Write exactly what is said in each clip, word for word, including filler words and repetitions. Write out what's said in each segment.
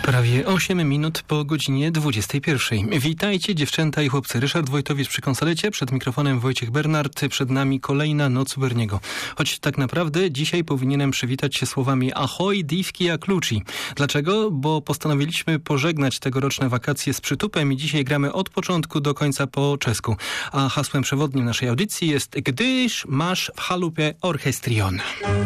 Prawie osiem minut po godzinie dwudziestej pierwszej. Witajcie dziewczęta i chłopcy. Ryszard Wojtowicz przy konsolecie, przed mikrofonem Wojciech Bernard. Przed nami kolejna noc u Berniego. Choć tak naprawdę dzisiaj powinienem przywitać się słowami ahoj, diwki a kluczi. Dlaczego? Bo postanowiliśmy pożegnać tegoroczne wakacje z przytupem i dzisiaj gramy od początku do końca po czesku. A hasłem przewodnim naszej audycji jest Gdyż masz w chalupie orchestrion.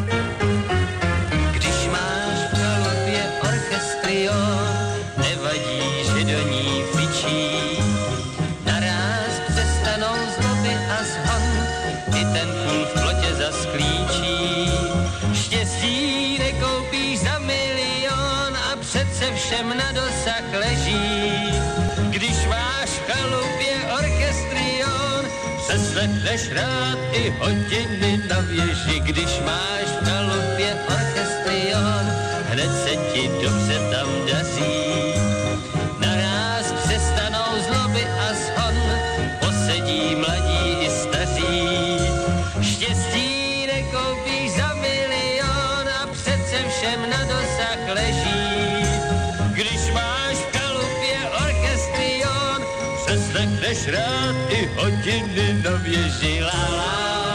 Nevadí, že do ní fičí, naráz přestanou zloby a zhon, i ten kůl v plotě zasklíčí. Štěstí nekoupíš za milion a přece všem na dosah leží. Když máš v chalupě orchestrion, přeslechneš rád i hodiny na věži. Když máš v chalupě orchestrion, hned se ti dobře tam daří. Naráz přestanou zloby a zhon, posedí mladí i staří. Štěstí nekoupíš za milion a přece všem na dosah leží. Když máš v chalupě orchestrion, přeslechneš rád i hodiny na věži. La, la.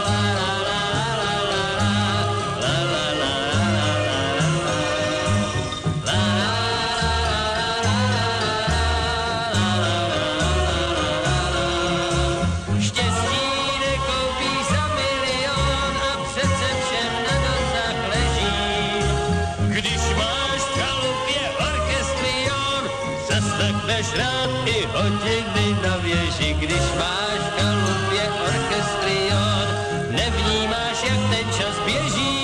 Rád i hodiny na věži, když máš v chalupě orchestrion, nevnímáš, jak ten čas běží.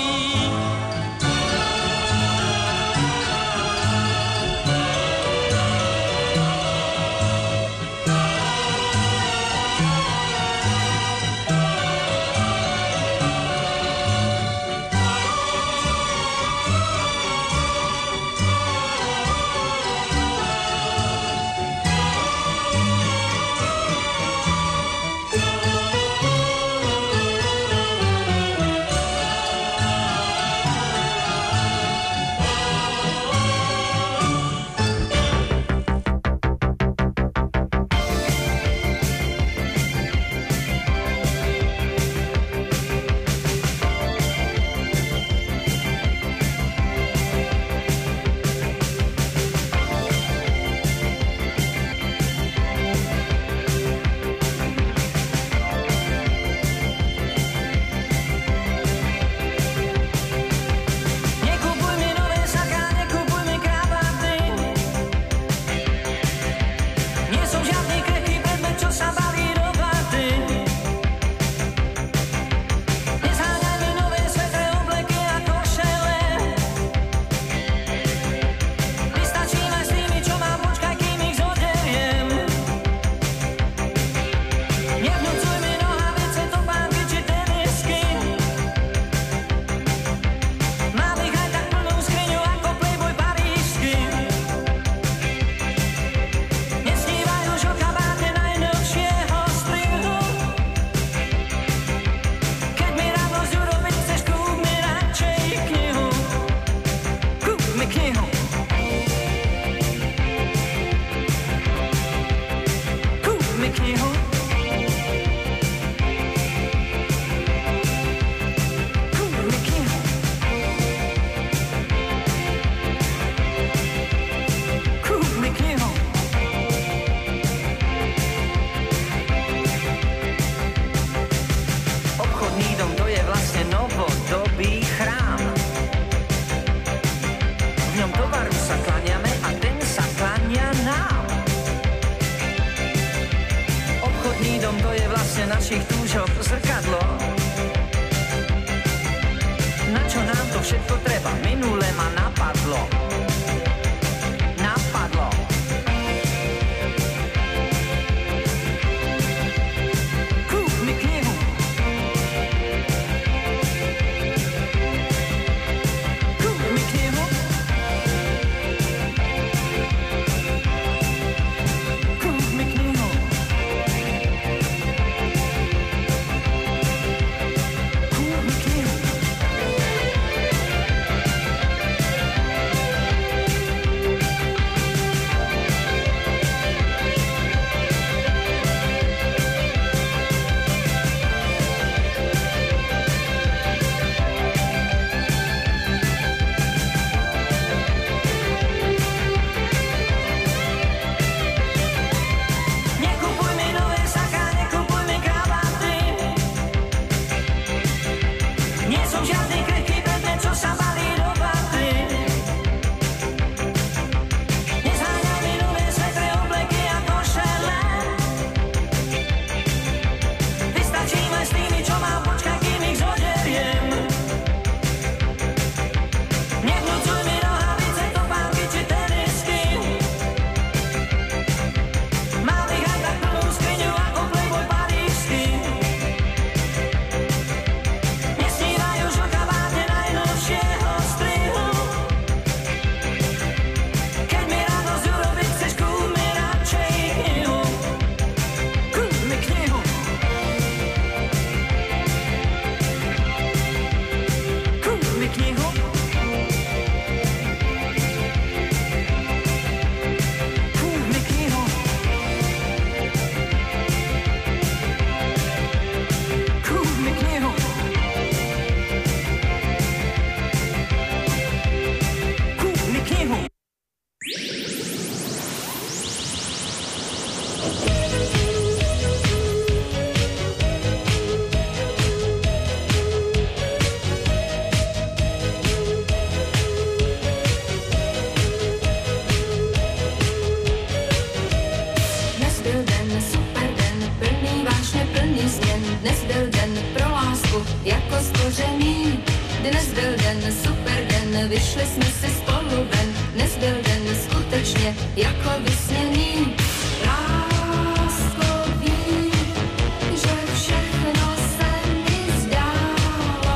se spolu ven, dnes byl den skutečně jako vysněný. Lásko, vím, že všechno se mi zdálo.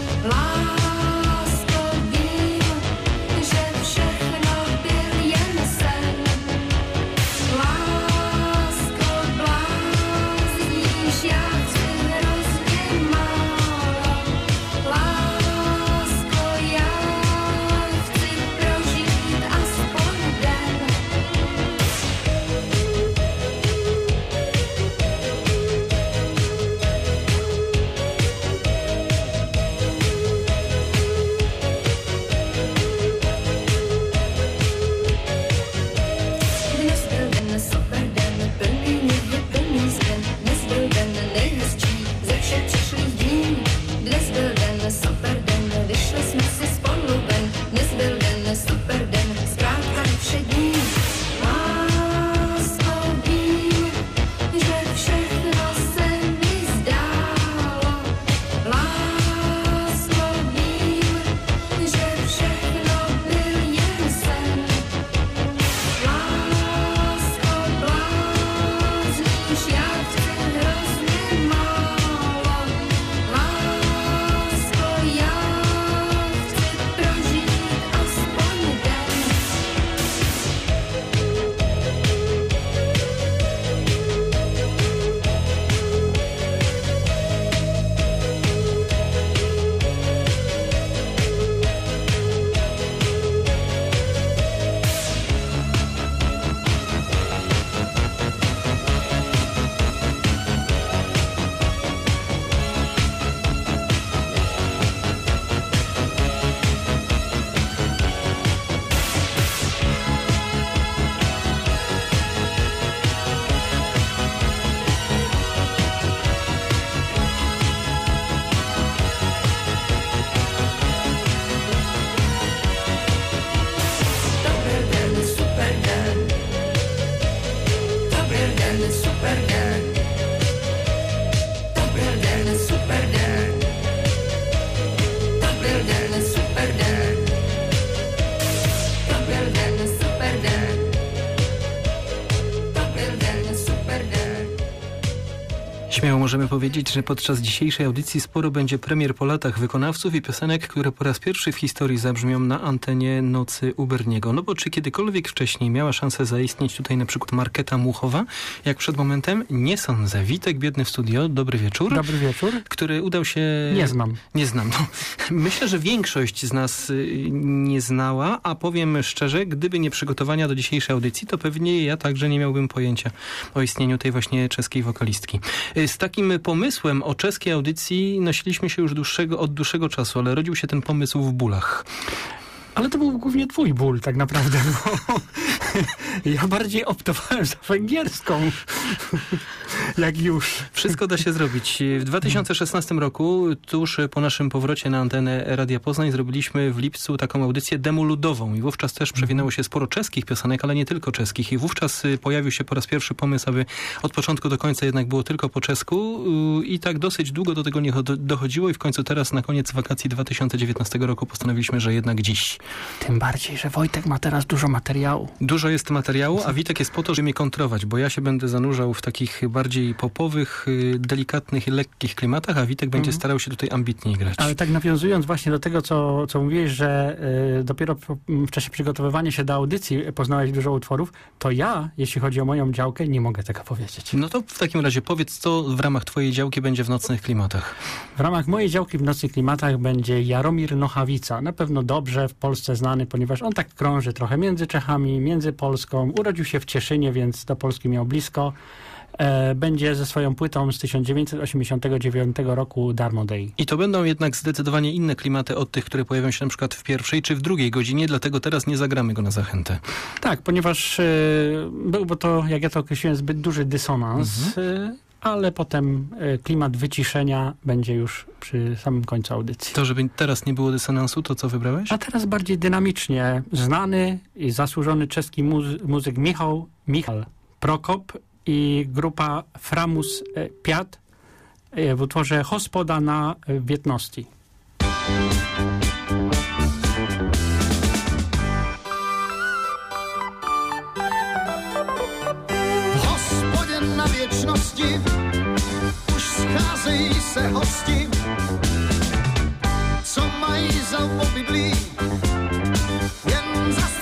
Lásko, vím, že všechno byl jen sen. Lásko, blázníš, já chci hrozně málo. Lásko, já chci prožít aspoň den. Dnes byl den, super den, plný něhy, plný změn. Dnes byl den nejhezčí ze všech přišlých dní. Dnes byl den, super den, vyšli jsme si spolu ven. Dnes byl den, super den, zkrátka všední. Lásko, vím, že všechno se mi zdálo. Lásko, vím, že všechno byl jen sen. Lásko, blázníš, já chci hrozně málo. Lásko, já chci prožít aspoň den. To byl den, super den. To byl den, super den. To byl den, super den. To byl den, super den. To byl den, super den. Śmiało możemy powiedzieć, że podczas dzisiejszej audycji sporo będzie premier po latach wykonawców i piosenek, które po raz pierwszy w historii zabrzmią na antenie Nocy u Berniego. No bo czy kiedykolwiek wcześniej miała szansę zaistnieć tutaj na przykład Marketa Muchowa? Jak przed momentem? Nie sądzę. Witek Biedny w studio, dobry wieczór. Dobry wieczór. Który udał się... Nie znam. Nie znam. No. Myślę, że większość z nas y, nie znała, a powiem szczerze, gdyby nie przygotowania do dzisiejszej audycji, to pewnie ja także nie miałbym pojęcia o istnieniu tej właśnie czeskiej wokalistki. Y, Z takim pomysłem o czeskiej audycji nosiliśmy się już dłuższego, od dłuższego czasu, ale rodził się ten pomysł w bólach. Ale to był głównie twój ból tak naprawdę, bo ja bardziej optowałem za węgierską. Jak już. Wszystko da się zrobić. W dwa tysiące szesnastym roku, tuż po naszym powrocie na antenę Radia Poznań, zrobiliśmy w lipcu taką audycję demo ludową i wówczas też przewinęło się sporo czeskich piosenek, ale nie tylko czeskich. I wówczas pojawił się po raz pierwszy pomysł, aby od początku do końca jednak było tylko po czesku i tak dosyć długo do tego nie dochodziło i w końcu teraz na koniec wakacji dwa tysiące dziewiętnastego roku postanowiliśmy, że jednak dziś. Tym bardziej, że Wojtek ma teraz dużo materiału. Dużo jest materiału, a Witek jest po to, żeby mnie kontrować, bo ja się będę zanurzał w takich bardziej popowych, delikatnych i lekkich klimatach, a Witek będzie starał się tutaj ambitniej grać. Ale tak nawiązując właśnie do tego, co, co mówiłeś, że y, dopiero w, w czasie przygotowywania się do audycji poznałeś dużo utworów, to ja, jeśli chodzi o moją działkę, nie mogę tego powiedzieć. No to w takim razie powiedz, co w ramach twojej działki będzie w Nocnych Klimatach. W ramach mojej działki w Nocnych Klimatach będzie Jaromir Nochawica. Na pewno dobrze w Polsce znany, ponieważ on tak krąży trochę między Czechami, między Polską. Urodził się w Cieszynie, więc do Polski miał blisko. E, będzie ze swoją płytą z tysiąc dziewięćset osiemdziesiątego dziewiątego roku Darmo Day. I to będą jednak zdecydowanie inne klimaty od tych, które pojawią się na przykład w pierwszej czy w drugiej godzinie, dlatego teraz nie zagramy go na zachętę. Tak, ponieważ e, byłby to, jak ja to określiłem, zbyt duży dysonans, mhm. e, ale potem e, klimat wyciszenia będzie już przy samym końcu audycji. To, żeby teraz nie było dysonansu, to co wybrałeś? A teraz bardziej dynamicznie. Znany i zasłużony czeski muzy- muzyk Michał, Michal Prokop i grupa Framus Piat w utworze Hospoda na Wietności.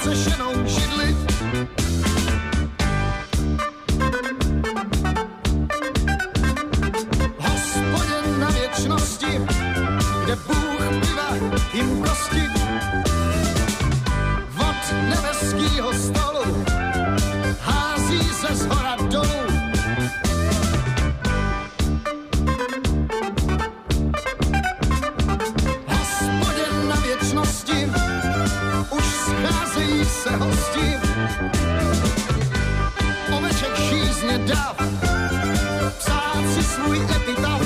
rozsešenou židli. V hospodě na věčnosti, kde Bůh piva jim kosti. Od nebeskýho stolu hází se zhora dolů. V hospodě na věčnosti už scházejí se hosti. Oveček žízně dav, psát si svůj epitaf.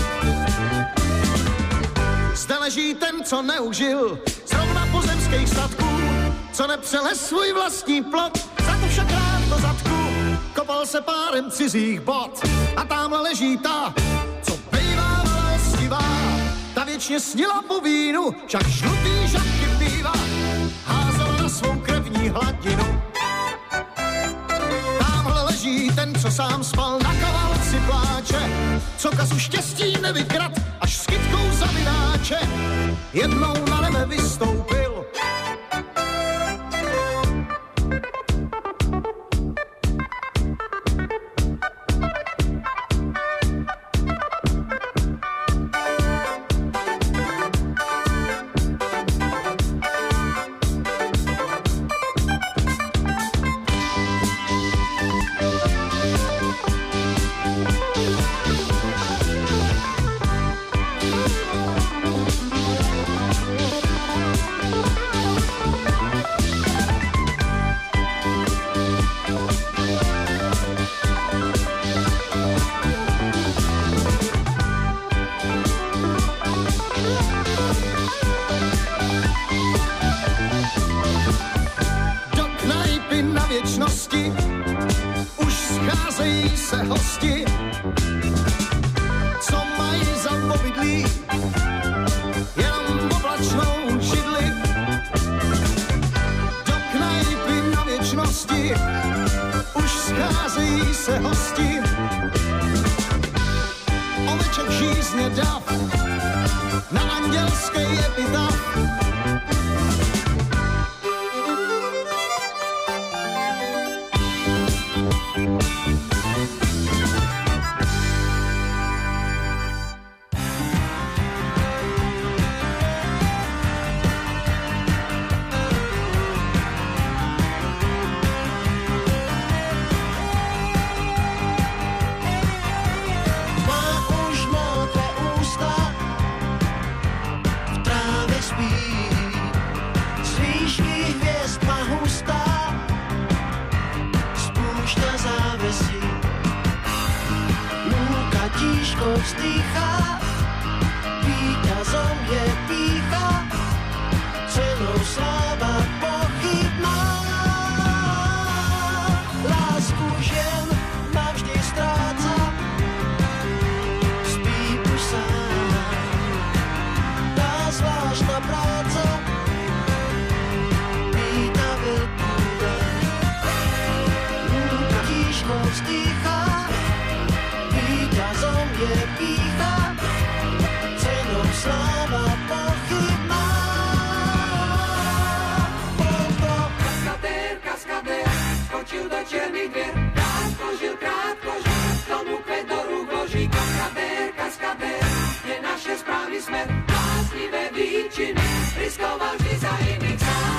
Zde leží ten, co neužil zrovna pozemských statků, co nepřelez svůj vlastní plot, za to však rád do zadku kopal se párem cizích bot. A tamhle leží ta, co bývávala ostivá, ta věčně snila po vínu, však žlutý žabky piva házela na svou krevní hladinu. Tamhle leží ten, co sám spal na kavalci pláče, co kasu štěstí nevykrad, až s kytkou za vináče jednou na nebe vystoupil. Už scházejí se hosti, co mají za obydlí jenom oblačnou židli. Do knajpy na věčnosti už scházejí se hosti. Oveček žízně dav na andělský epitaf. Vzdychá, víťazom je pýcha, cenou sláva pochybná. Lásku žien navždy stráca, spí už sám. Tá zvláštna práca víta veľkú daň. Tížko vzdychá, víťazom je pýcha, cenou sláva pochybná. Bol to kaskadér, kaskadér, skočil do černých dvier, krátko žil, krátko žil, tomu kvet do rúk vloží. Kaskadér, kaskadér, je naše správny smer, bláznivé výčiny, riskoval vždy za iných sám.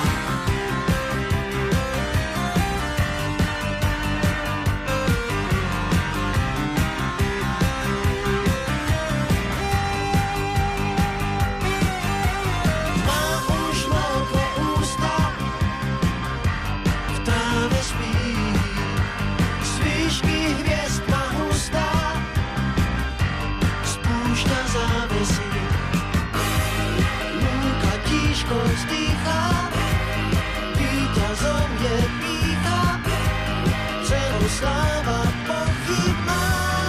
Vzdychá, víťazom je pýcha, cenou sláva pochybná.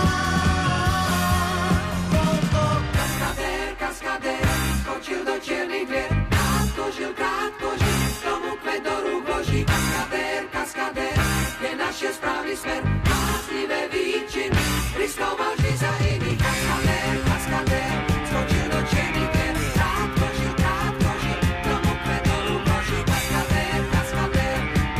Bol to kaskadér, kaskadér, skočil do čiernych dvier, krátko žil, krátko žil, tomu kvet do rúk vloží. Kaskadér, kaskadér, je naše správny smer, bláznivé výčiny, riskoval vždy za iných. Kaskadér, kaskadér, skočil do čiernych dvier, krátko žil, krátko žil, tomu kvet do rúk vloží. Kaskadér, kaskadér,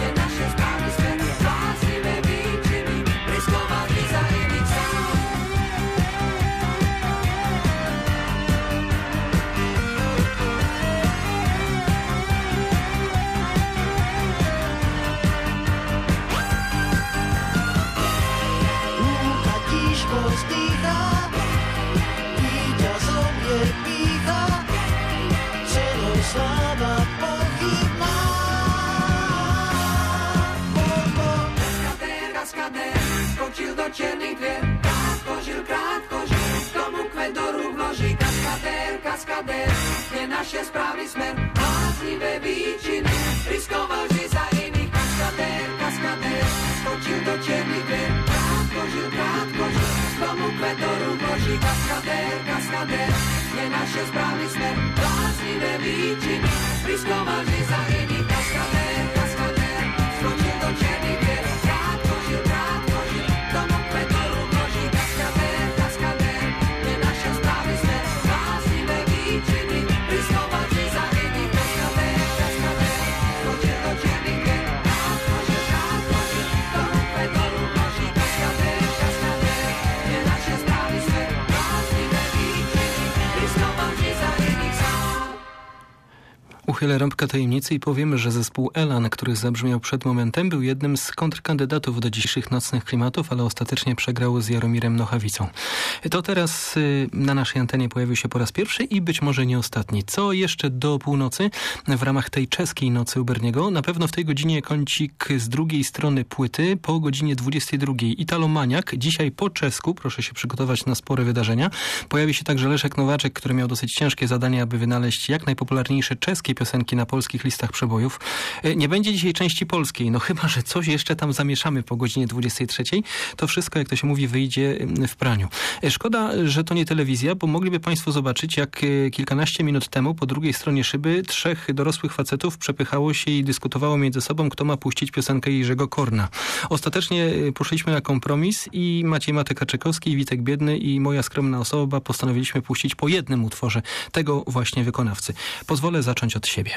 černých dvěr. Krátkožil, krátkožil, komu kvet do růk vloží. Kaskadér, kaskadér, je naše správný směr. Bláznivé výčiny, riskoval vždy za jiných. Kaskadér, kaskadér, skočil do černých dvěr. Krátkožil, krátkožil, komu kvet do růk vloží. Kaskadér, kaskadér, je naše správný směr. Bláznivé výčiny, riskoval vždy za jiných. Kaskadér, kaskadér, skočil do černých dvěr. Krátkožil, krátkožil, komu kvet do růk vloží. Kaskadér, kaskadér, je naše správný směr. Bláznivé výčiny, riskoval vždy za jiných. Kaskadér, kaskadér, skočil do černých dvěr. Krátkožil, krátkožil, komu kvet do růk vloží. Kaskadér, kaskadér, je naše správný směr. Bláznivé výčiny, riskoval vždy za jiných. Uchylę rąbka tajemnicy i powiem, że zespół Elan, który zabrzmiał przed momentem, był jednym z kontrkandydatów do dzisiejszych nocnych klimatów, ale ostatecznie przegrał z Jaromirem Nochawicą. To teraz y, na naszej antenie pojawił się po raz pierwszy i być może nie ostatni. Co jeszcze do północy w ramach tej czeskiej nocy u Berniego? Na pewno w tej godzinie kącik z drugiej strony płyty po godzinie dwudziestej drugiej. Italomaniak. Dzisiaj po czesku, proszę się przygotować na spore wydarzenia. Pojawi się także Leszek Nowaczek, który miał dosyć ciężkie zadanie, aby wynaleźć jak najpopularniejsze czeskie piosenki na polskich listach przebojów. Nie będzie dzisiaj części polskiej, no chyba że coś jeszcze tam zamieszamy po godzinie dwudziestej trzeciej. To wszystko, jak to się mówi, wyjdzie w praniu. Szkoda, że to nie telewizja, bo mogliby państwo zobaczyć, jak kilkanaście minut temu po drugiej stronie szyby trzech dorosłych facetów przepychało się i dyskutowało między sobą, kto ma puścić piosenkę Jerzego Korna. Ostatecznie poszliśmy na kompromis i Maciej Matek-Kaczykowski, Witek Biedny i moja skromna osoba postanowiliśmy puścić po jednym utworze tego właśnie wykonawcy. Pozwolę zacząć od siebie.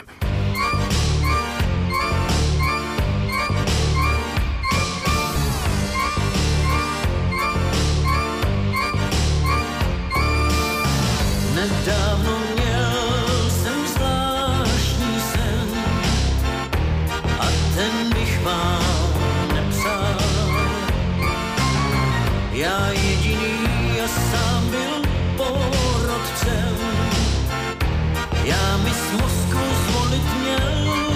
Nedávno měl jsem zvláštní sen a ten bych vám nepsal. Já jediný a sám byl porodcem. Já mi s Moskvou zvolit měl,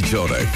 Jeziorek.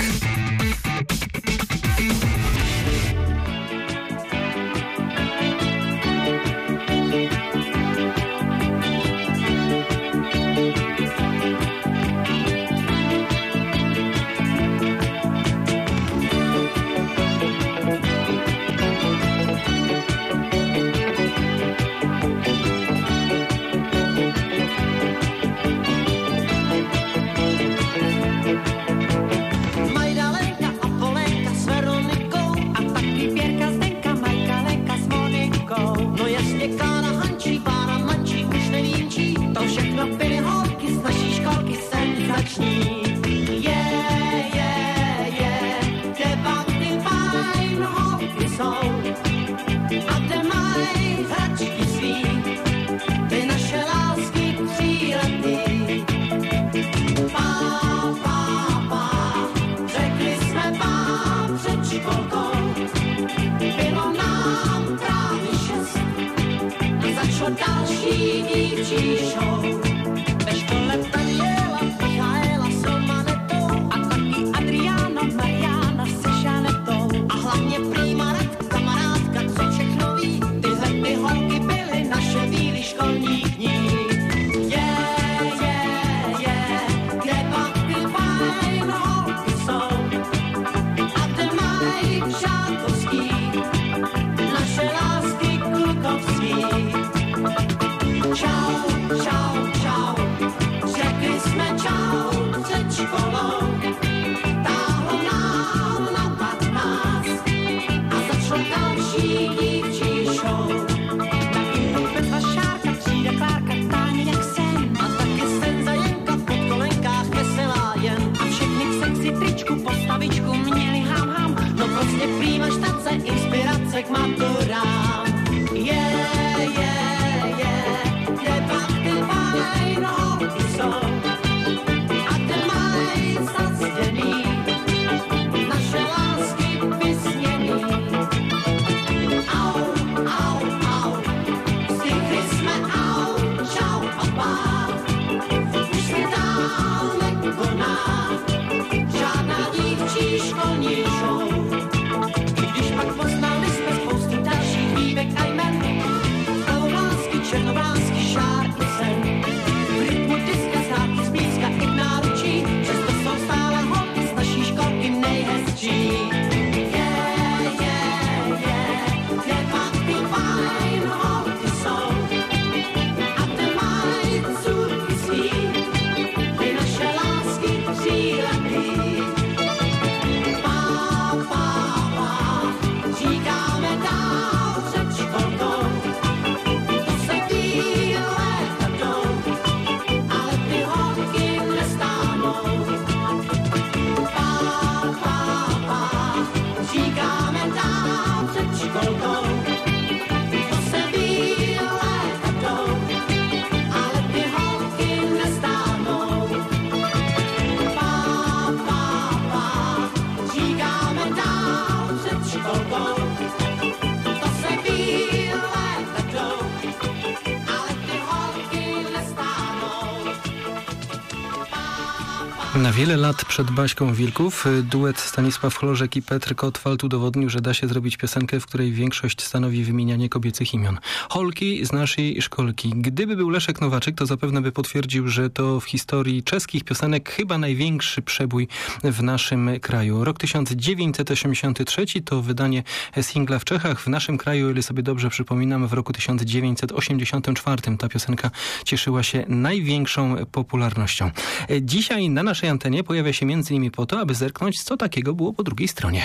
Na wiele lat przed Baśką Wilków duet Stanisław Chlożek i Petr Kotwald udowodnił, że da się zrobić piosenkę, w której większość stanowi wymienianie kobiecych imion. Holki z naszej szkolki. Gdyby był Leszek Nowaczyk, to zapewne by potwierdził, że to w historii czeskich piosenek chyba największy przebój w naszym kraju. Rok tysiąc dziewięćset osiemdziesiąty trzeci to wydanie singla w Czechach. W naszym kraju, o ile sobie dobrze przypominam, w roku tysiąc dziewięćset osiemdziesiątym czwartym ta piosenka cieszyła się największą popularnością. Dzisiaj na naszej antenie pojawia się między innymi po to, aby zerknąć, co takiego było po drugiej stronie.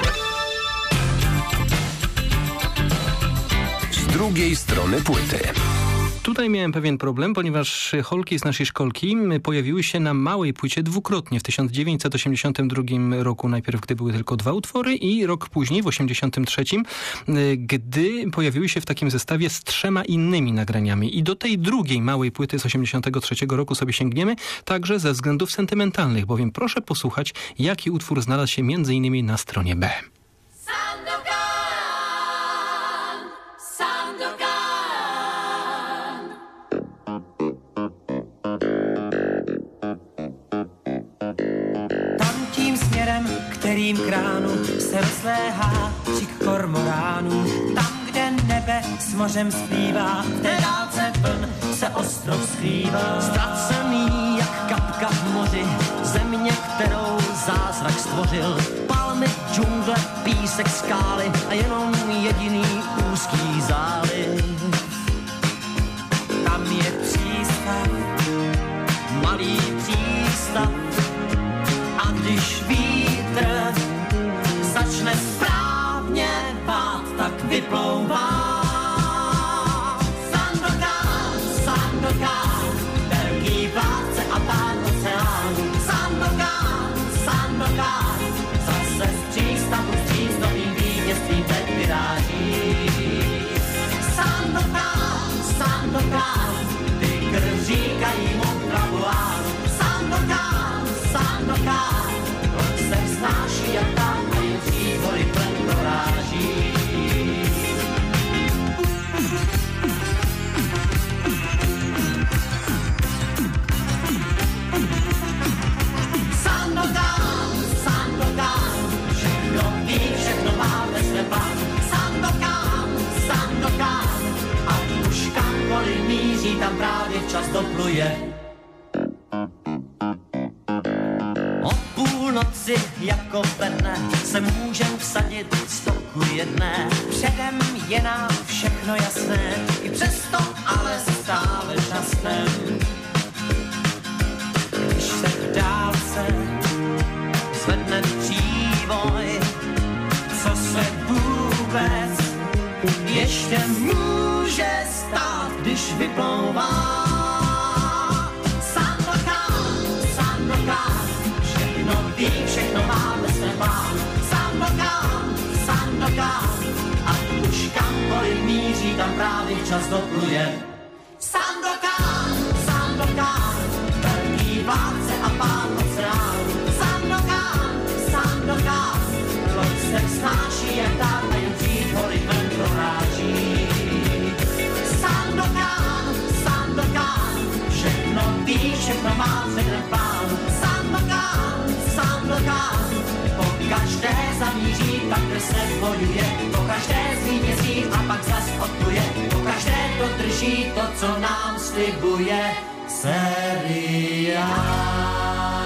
Z drugiej strony płyty. Tutaj miałem pewien problem, ponieważ Holki z naszej szkolki pojawiły się na małej płycie dwukrotnie. W tysiąc dziewięćset osiemdziesiątym drugim roku najpierw, gdy były tylko dwa utwory, i rok później, w osiemdziesiątym trzecim, gdy pojawiły się w takim zestawie z trzema innymi nagraniami. I do tej drugiej małej płyty z osiemdziesiątego trzeciego roku sobie sięgniemy, także ze względów sentymentalnych, bowiem proszę posłuchać, jaki utwór znalazł się między innymi na stronie B. se rozléhá křik kormoránů. Tam, kde nebe s mořem splývá, v té dálce vln se ostrov skrývá. Ztracený jak kapka v moři, země, kterou zázrak stvořil. Palmy, džungle, písek, skály a jenom jediný úzký záliv. Tam je přístav, malý přístav, a když vítr začne správně vát, tak vyplouvá. Sandokan, Sandokan, velký vládce a pán oceánu. Sandokan, Sandokan, zase z přístavu s přístovým vítězstvím teď vyráží. Sandokan, Sandokan, tygr říkají mu trabuán. Sandokan, Sandokan, loď se vznáší jak tam a jen příbory plen proráží. Sandokan, Sandokan, všechno ví, všechno má ve své plánu. Sandokan, Sandokan, a už kamkoliv míří, tam právě včas dopluje. O půlnoci jako Verne se můžem vsadit z toku jedné. Předem je nám všechno jasné, i přesto ale stále žasnem. Když se v dálce zvedne přívoj, co se vůbec ještě může stát, když vyplouvá. Sandokan, Sandokan, všechno ví, všechno má ve svém plánu. Sandokan, Sandokan, a už kamkoliv míří, tam právě čas dopluje. Sandokan, Sandokan, velký vládce a pán oceánu. Sandokan, Sandokan, loď se vznáší jak tak a jen dřív hory ven proráží. Sandokan, Sandokan, všechno ví, všechno má předem plánu. Sandokan, Sandokan, po každé zamíří tam, kde se bojuje. Po každé zvítězí a pak zas odpluje. Po každé dodrží to, co nám slibuje seriál.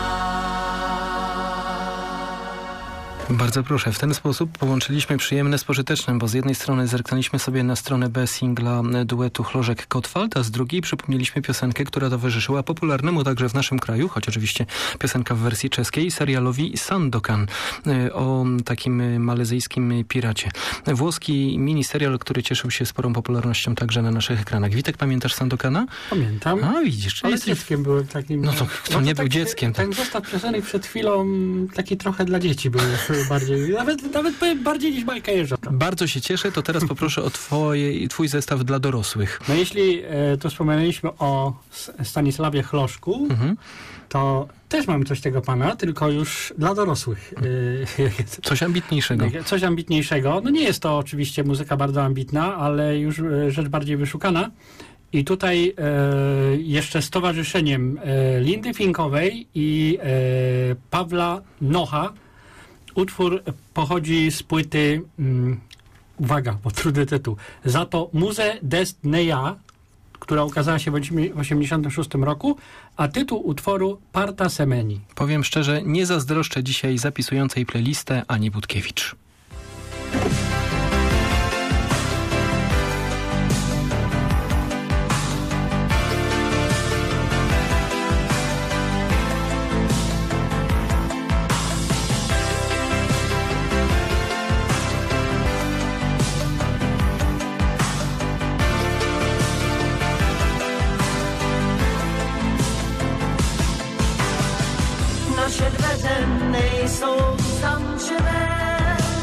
Bardzo proszę, w ten sposób połączyliśmy przyjemne z pożytecznym, bo z jednej strony zerknęliśmy sobie na stronę B singla duetu Chlożek-Kotwald, a z drugiej przypomnieliśmy piosenkę, która towarzyszyła popularnemu także w naszym kraju, choć oczywiście piosenka w wersji czeskiej, serialowi Sandokan o takim malezyjskim piracie. Włoski miniserial, który cieszył się sporą popularnością także na naszych ekranach. Witek, pamiętasz Sandokana? Pamiętam. A, widzisz. Ale jesteś... dzieckiem byłem takim... No to kto nie był dzieckiem? Ten zestaw piosenek przed chwilą taki trochę dla dzieci był bardziej, nawet, nawet powiem bardziej niż bajka jeżdżąca. Bardzo się cieszę, to teraz poproszę o twoje, twój zestaw dla dorosłych. No jeśli e, tu wspomnieliśmy o Stanisławie Chlożku, mhm. to też mamy coś tego pana, tylko już dla dorosłych. E, coś ambitniejszego. Coś ambitniejszego. No nie jest to oczywiście muzyka bardzo ambitna, ale już e, rzecz bardziej wyszukana. I tutaj e, jeszcze z towarzyszeniem e, Lindy Finkowej i e, Pawła Nocha. Utwór pochodzi z płyty, um, uwaga, bo trudny tytuł, za to Muze Dest Neja, która ukazała się w osiemdziesiątym szóstym roku, a tytuł utworu Parta Semeni. Powiem szczerze, nie zazdroszczę dzisiaj zapisującej playlistę Ani Budkiewicz. Naše dveře nejsou zamčené,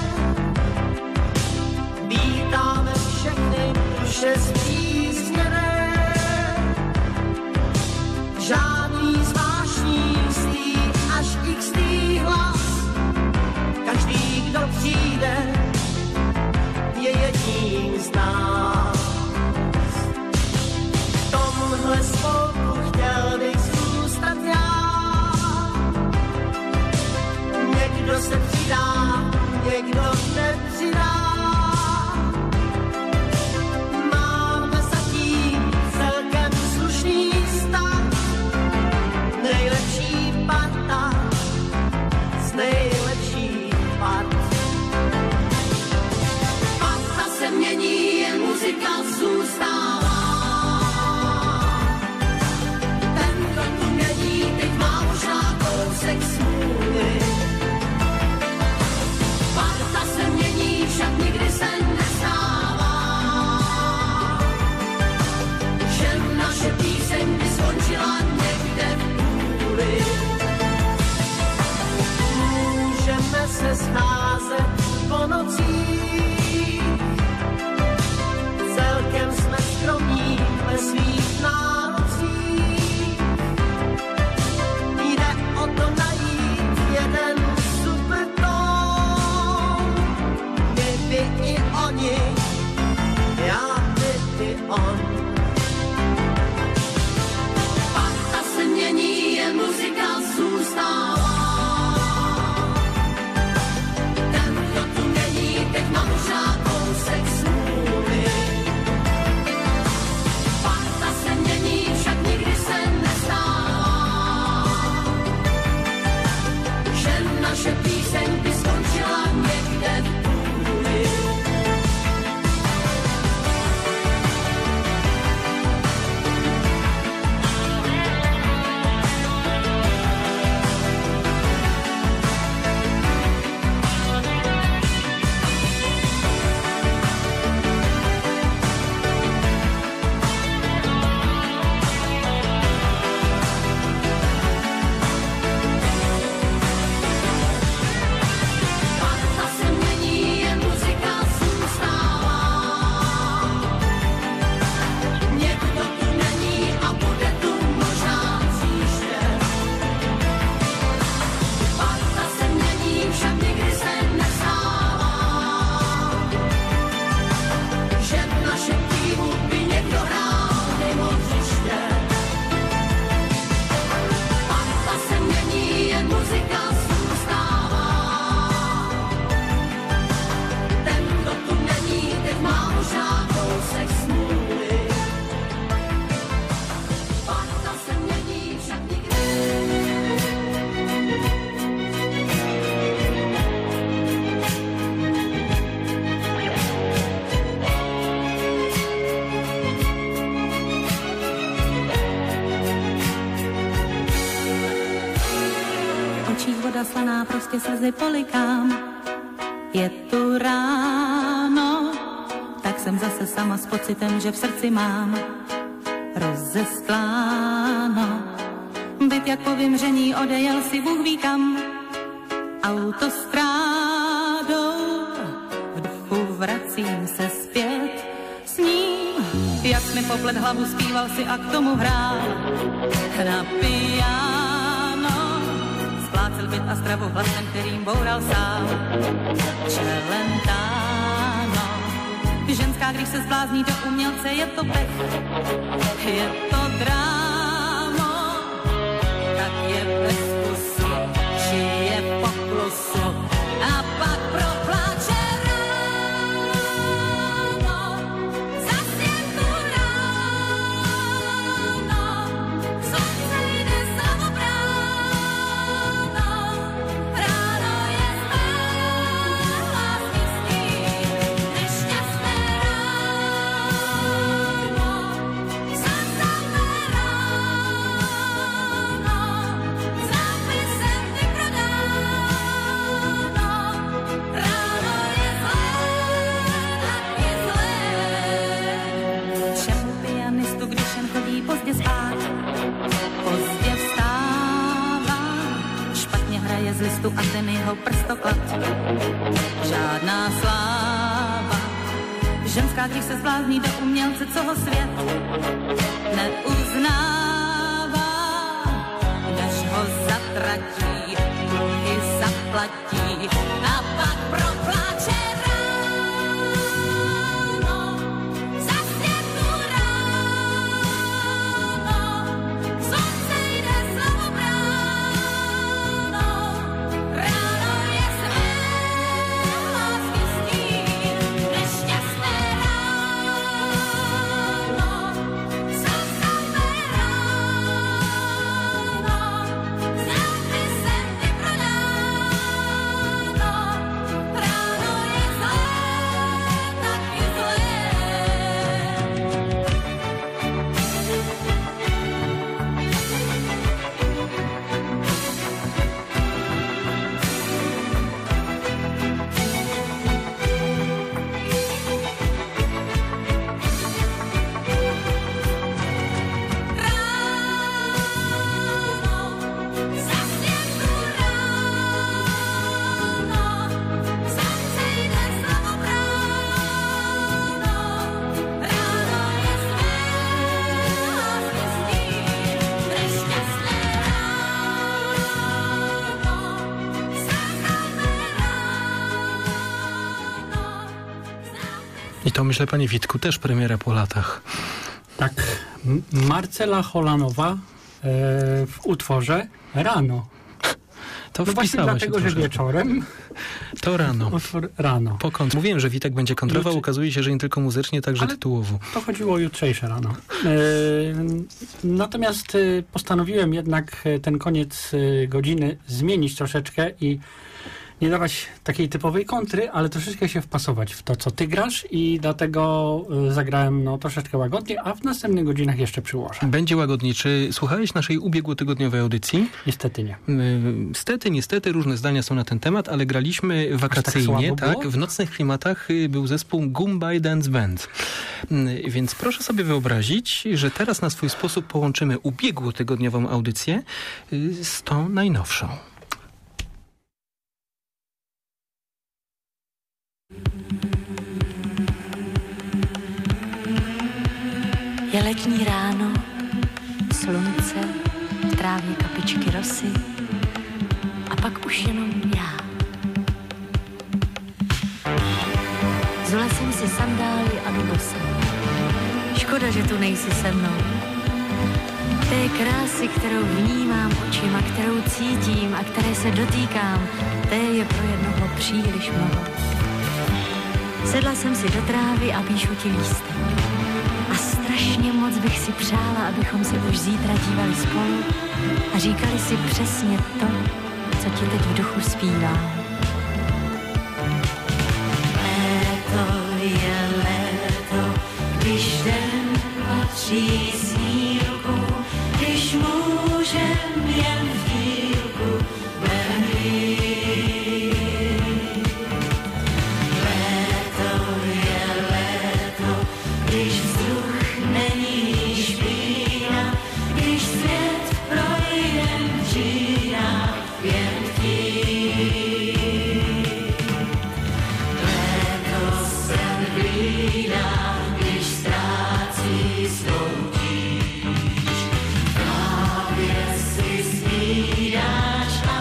někdo nepřidá. Máme zatím celkem slušný stav, nejlepší parta z nejlepší part. Parta se mění, jen muzika zůstává. Ten, kdo tu není, teď má možná kousek smůly. Parta se mění, však nikdy se nestává, že naše píseň by skončila někde v půli. Můžeme se scházet po nocích, celkem jsme skromní ve svých nárocích. Jde o to najít jeden super tón, my, vy i oni, já, ty, ty, on. Parta se mění, jen muzika zůstává. Ten, kdo tu není, teď má možná kousek smůly. Parta se mění, však nikdy se nestává, že naše píseň by skončila někde v půli. Parta se mění, jen muzika zůstává. Někdo tu není a bude tu možná příště. Parta se mění, však nikdy se nestává, že v našem týmu by někdo hrál mimo hřiště. Parta se mění, jen muzika zůstává. Ten, kdo tu není, teď má možná kousek smůly. Parta se mění, však nikdy. V očích voda slaná, prostě slzy polikám. Je tu ráno, tak jsem zase sama s pocitem, že v srdci mám rozestláno. Byt jak po vymření odejel si Bůh ví kam. Autostrádou v duchu vracím se zpět s ním. Jak mi poplet hlavu, zpíval si a k tomu hrál na piano. Splácel byt a stravu hlasem, kterým boural sál Celentano. Ženská, když se zblázní do umělce, je to pech, je to drámo. Tak je bez kusu, či je po plusu a pak propláče ráno. Zas je tu ráno, slunce jde samo bráno. Ráno je zlé, lásky stín, nešťastné ráno. Zazavé ráno, s nápisem vyprodáno. Ráno je zlé, taky zlé. Všemu pianistu, když jen chodí pozdě spát, pozdě vstává, špatně hraje z listu a ten jeho prstoklad. Žádná sláva. Ženská, když se zblázní do umělce, co ho svět neuznává, než ho zatratí, dluhy zaplatí a pak propláče ráno. Zas je tu ráno, slunce jde samo bráno. Ráno je své, I to myślę, panie Witku, też premiera po latach. Tak, M- Marcela Holanowa e, w utworze Rano. To No właśnie dlatego, że wieczorem. To rano. Utwór rano. Po kont- Mówiłem, że Witek będzie kontrował, Jutr- okazuje się, że nie tylko muzycznie, także Ale tytułowo. To chodziło o jutrzejsze rano. E, natomiast e, postanowiłem jednak e, ten koniec e, godziny zmienić troszeczkę i nie dawać takiej typowej kontry, ale troszeczkę się wpasować w to, co ty grasz i dlatego y, zagrałem no, troszeczkę łagodnie, a w następnych godzinach jeszcze przyłożę. Będzie łagodniej. Czy słuchałeś naszej ubiegłotygodniowej audycji? Niestety nie. Yy, Stety, niestety, różne zdania są na ten temat, ale graliśmy wakacyjnie, tak, tak, w nocnych klimatach y, był zespół Goombay Dance Band. Yy, więc proszę sobie wyobrazić, że teraz na swój sposób połączymy ubiegłotygodniową audycję y, z tą najnowszą. Je letní ráno, slunce, v trávě kapičky rosy a pak už jenom já. Zula jsem si sandály a jdu bosa. Škoda, že tu nejsi se mnou. Té krásy, kterou vnímám očima, kterou cítím a které se dotýkám, té je pro jednoho příliš mnoho. Sedla jsem si do trávy a píšu ti lístek. A strašně moc bych si přála, abychom se už zítra dívali spolu a říkali si přesně to, co ti teď v duchu zpívám. Léto je léto, když den patří snílku, když můžem jen v dílku behřít. Léto je léto, když vzduch není špína, když svět projdem v čínách jen chtít. Léto sen hlídá, když ztrácí svou tíž. Právě si snídáš a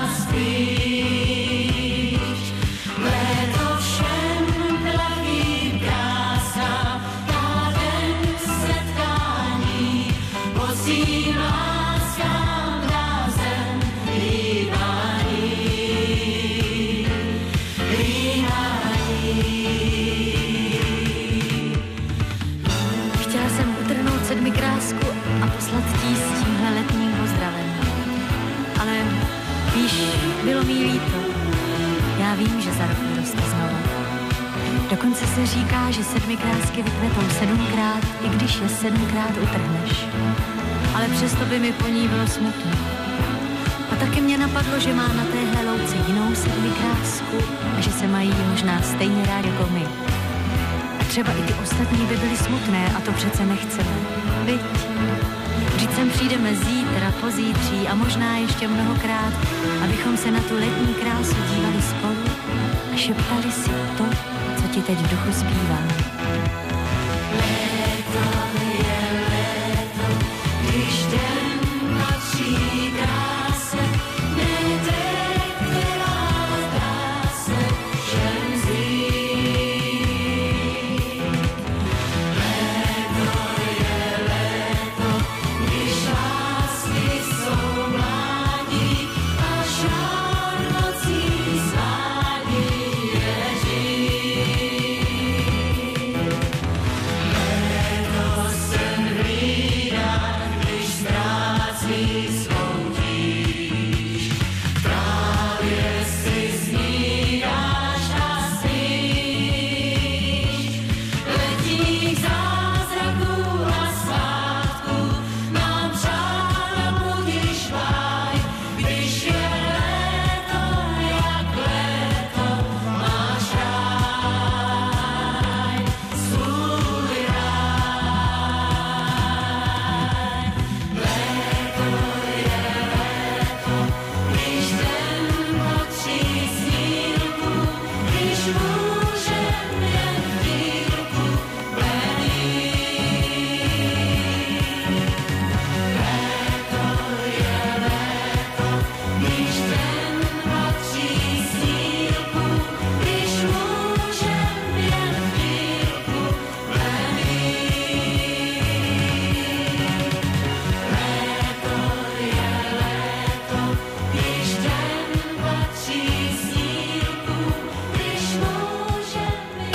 spíš. Léto všem plachým krásám dá den setkání, bosým láskám dá zem líbání. Líbání. Chtěla jsem utrhnout sedmi krásku a poslat ti s tímhle letním pozdravem. Ale víš, bylo mi líto. Já vím, že za rok vyroste znova. Dokonce se říká, že sedmi krásky vykvetou sedmkrát, i když je sedmkrát utrhneš. Ale přesto by mi po ní bylo smutno. A taky mě napadlo, že má na téhle louce jinou sedmi krásku a že se mají možná stejně rád jako my. A třeba i ty ostatní by byly smutné a to přece nechceme. Viď? Vždyť sem přijdeme zítra, pozítří a možná ještě mnohokrát, abychom se na tu letní krásu dívali spolu a šeptali si to, co ti teď v duchu zpívám. Léto je léto, když den patří kráse, ne té, která zdá se všem zít. Léto je léto, když lásky jsou mládí a žár nocí svádí je žít. Léto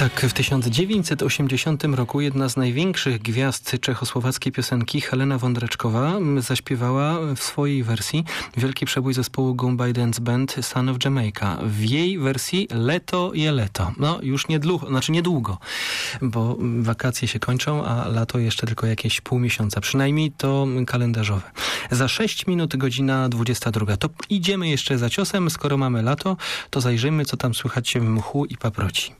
Tak, w tysiąc dziewięćset osiemdziesiątym roku jedna z największych gwiazd czechosłowackiej piosenki, Helena Wondreczkowa, zaśpiewała w swojej wersji wielki przebój zespołu Goodbye Dance Band Son of Jamaica. W jej wersji Leto je leto. No, już niedługo, znaczy niedługo, bo wakacje się kończą, a lato jeszcze tylko jakieś pół miesiąca. Przynajmniej to kalendarzowe. Za sześć minut godzina dwudziesta druga. To idziemy jeszcze za ciosem. Skoro mamy lato, to zajrzyjmy, co tam słychać w mchu i paproci.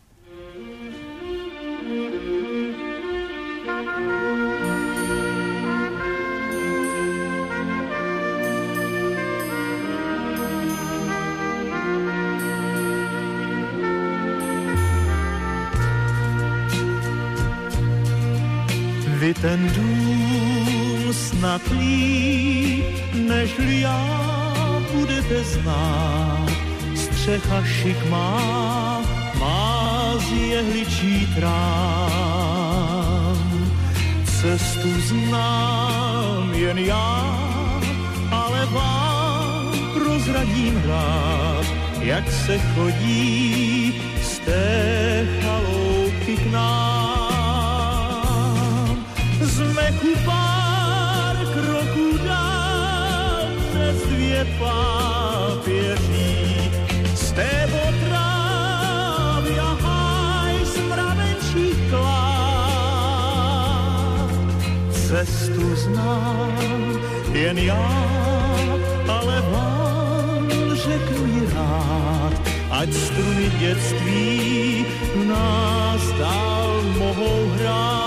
Vy ten dům snad líp, nežli já budete znát. Střecha šik má, má z jehličí trám. Cestu znám jen já, ale vám prozradím rád, jak se chodí z té chaloupky k nám. Z mechu pár kroků dál přes dvě pápěří, z té potrávy a háj z mravenčích klád. Cestu znám jen já, ale vám řeknu ji rád, ať struny dětství v nás dál mohou hrát.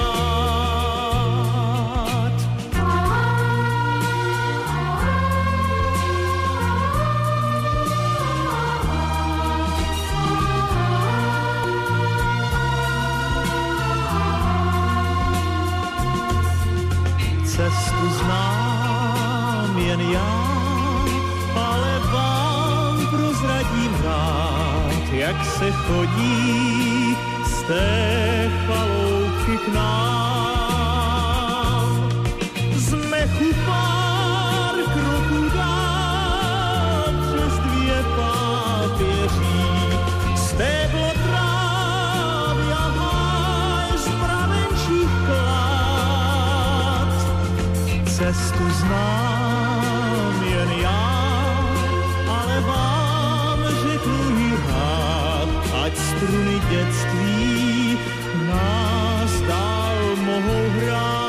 Cestu znám jen já, ale vám prozradím rád, jak se chodí z té chaloupky k nám. Z mechu pár kroků dál přes dvě pápěří, stéblo trávy a háj z mravenčích klád. Cestu znám jen já, ale vám řeknu ji rád, ať struny dětství nás dál mohou hrát.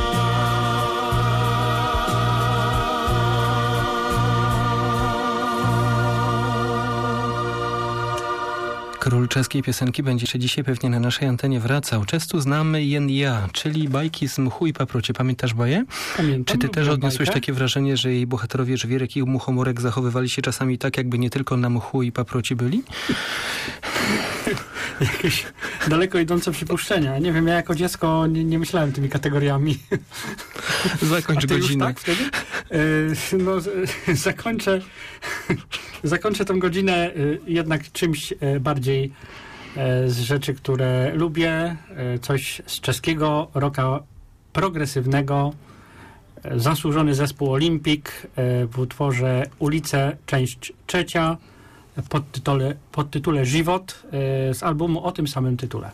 Król czeskiej piosenki będzie jeszcze dzisiaj pewnie na naszej antenie wracał. Często znamy jen ja, czyli bajki z mchu i paproci. Pamiętasz baję? Pamiętam. Czy ty też odniosłeś bajkę. takie wrażenie, że jej bohaterowie żwirek i muchomorek zachowywali się czasami tak, jakby nie tylko na mchu i paproci byli? Jakieś daleko idące przypuszczenia. Nie wiem, ja jako dziecko nie, nie myślałem tymi kategoriami. Zakończ A ty godzinę. już tak wtedy? E, no, z- zakończę, zakończę tę godzinę e, jednak czymś e, bardziej e, z rzeczy, które lubię. E, coś z czeskiego rocka progresywnego. E, zasłużony zespół Olimpik e, w utworze Ulice, część trzecia. Pod tytule, pod tytule Żywot e, z albumu o tym samym tytule.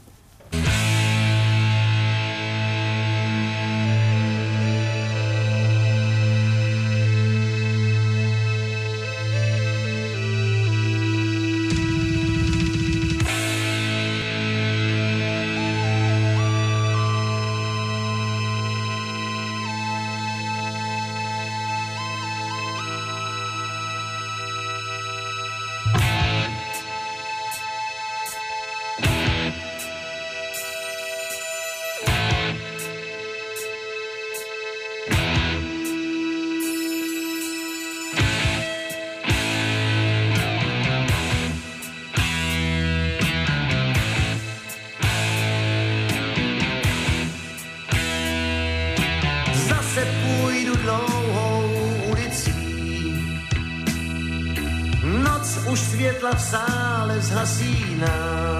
Už světla v sále zhasíná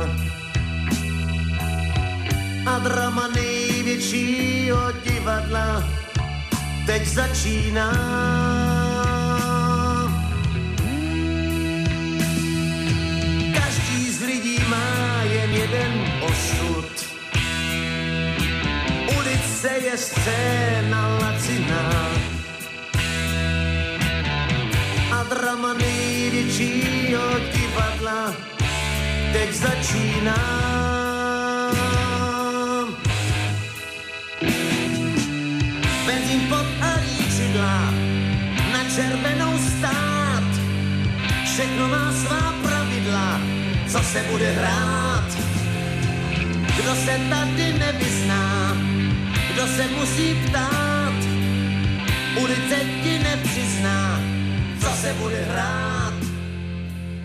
a drama největšího divadla teď začíná. Každý z lidí má jen jeden osud. Ulice je scéna laciná a drama největšího divadla teď začíná. Benzín pod a líčidla, na červenou stát. Všechno má svá pravidla, co se bude hrát. Kdo se tady nevyzná, kdo se musí ptát, ulice ti nepřizná, co se bude hrát.